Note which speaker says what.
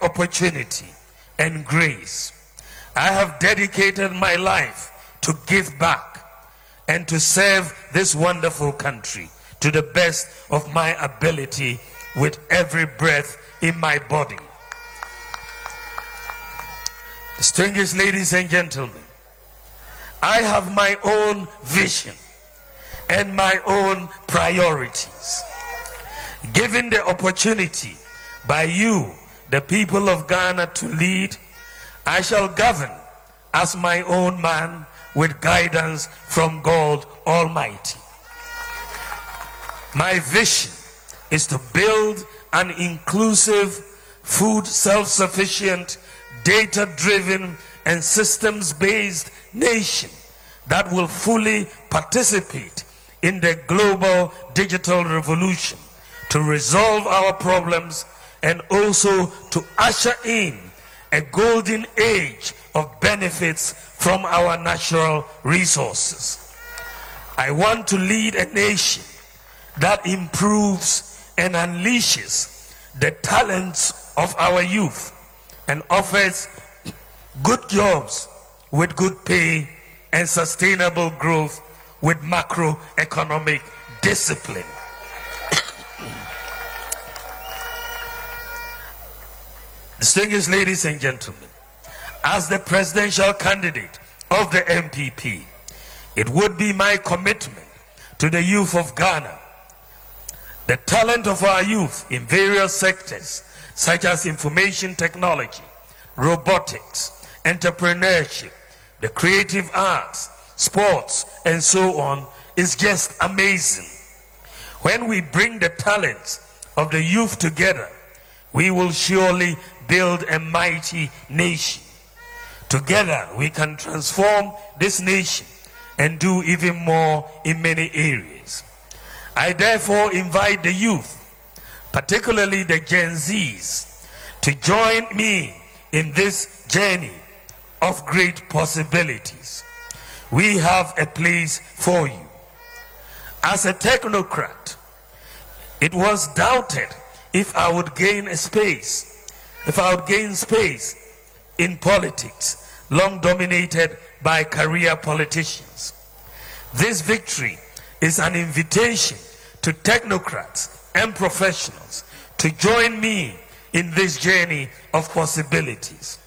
Speaker 1: opportunity and grace, I have dedicated my life to give back and to serve this wonderful country to the best of my ability with every breath in my body. Distinguished ladies and gentlemen, I have my own vision and my own priorities. Given the opportunity by you, the people of Ghana, to lead, I shall govern as my own man with guidance from God Almighty. My vision is to build an inclusive, food self-sufficient, data-driven and systems-based nation that will fully participate in the global digital revolution to resolve our problems and also to usher in a golden age of benefits from our natural resources. I want to lead a nation that improves and unleashes the talents of our youth and offers good jobs with good pay and sustainable growth with macroeconomic discipline. Distinguished ladies and gentlemen, as the presidential candidate of the MPP, it would be my commitment to the youth of Ghana. The talent of our youth in various sectors such as information technology, robotics, entrepreneurship, the creative arts, sports, and so on is just amazing. When we bring the talents of the youth together, we will surely build a mighty nation. Together, we can transform this nation and do even more in many areas. I therefore invite the youth, particularly the Gen Zs, to join me in this journey of great possibilities. We have a place for you. As a technocrat, it was doubted if I would gain space in politics, long dominated by career politicians. This victory is an invitation to technocrats and professionals to join me in this journey of possibilities.